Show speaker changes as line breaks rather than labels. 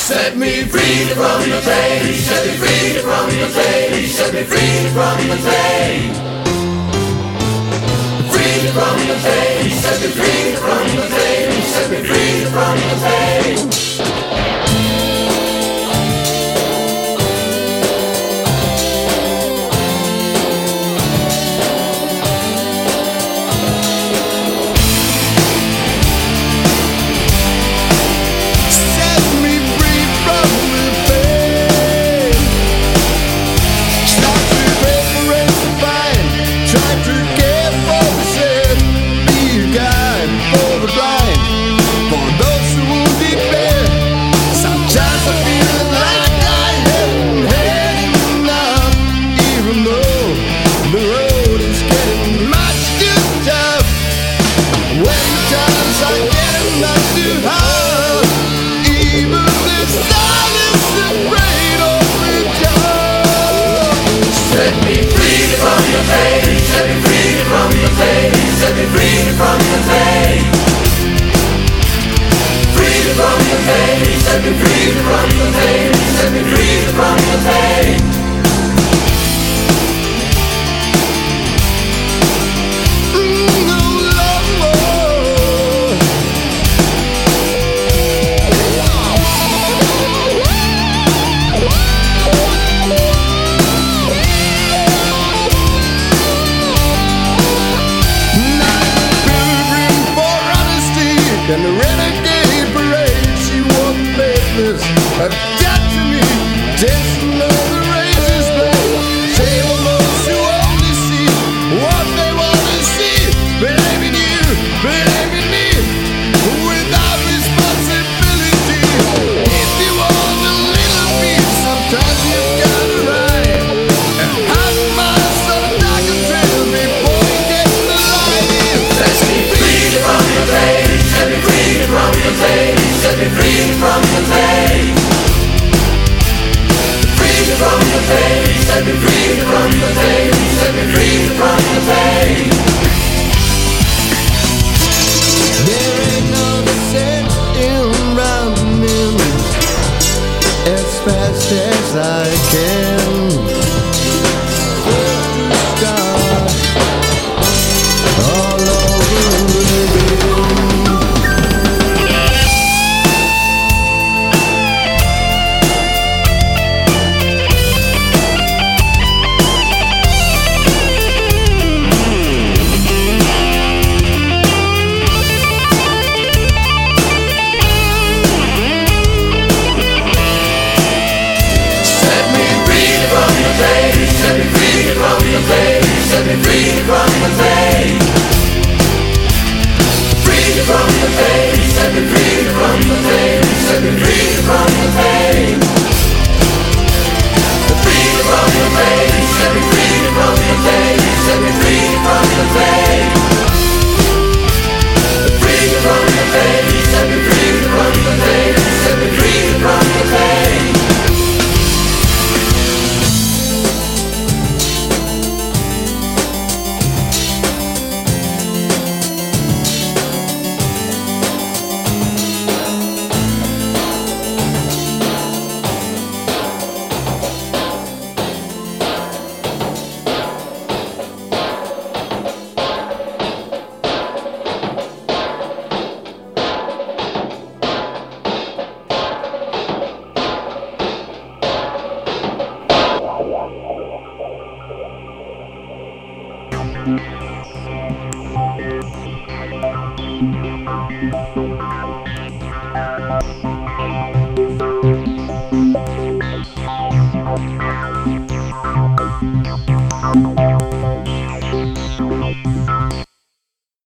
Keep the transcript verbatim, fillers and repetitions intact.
Set me free from the pain, set me free from the pain, set me free from the pain. Free from the pain, set me free from the pain, set me free from the pain. Set me free from the pain, set me free from the pain. Mm, oh Lord. Not a pilgrim for honesty and the renegade parade. She wore faithless, a debt to me, dancing on the razor's blade. Shame on those who only see what they want to see. Blaming you, blaming me, without responsibility. If you want a little peace, sometimes you've got to ride and have my son like a trail before you get to the light. Set me free from the pain, set me free from the pain, set me free from the pain. Free from the pain, set me free from the pain, set me free from the pain. There ain't no sense in running as fast as I can. Where to start all over again. Set me free from the pain, set me free from the pain. Free from the pain, set me free from the pain, set me free from the pain. Free from the pain, set me free from the pain, set me free from the pain. Free from the pain, set me free from the pain, set me free from the pain.
We'll be right back.